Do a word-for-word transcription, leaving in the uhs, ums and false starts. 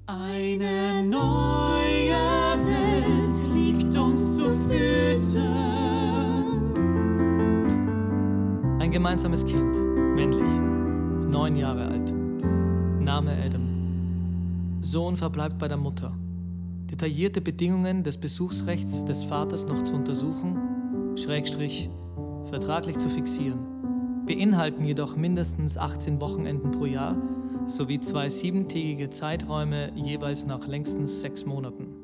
Eine neue Welt liegt uns zu Füßen. Ein gemeinsames Kind, männlich, neun Jahre alt. Name Adam. Sohn verbleibt bei der Mutter. Detaillierte Bedingungen des Besuchsrechts des Vaters noch zu untersuchen, Schrägstrich, vertraglich zu fixieren, beinhalten jedoch mindestens achtzehn Wochenenden pro Jahr sowie zwei siebentägige Zeiträume jeweils nach längstens sechs Monaten.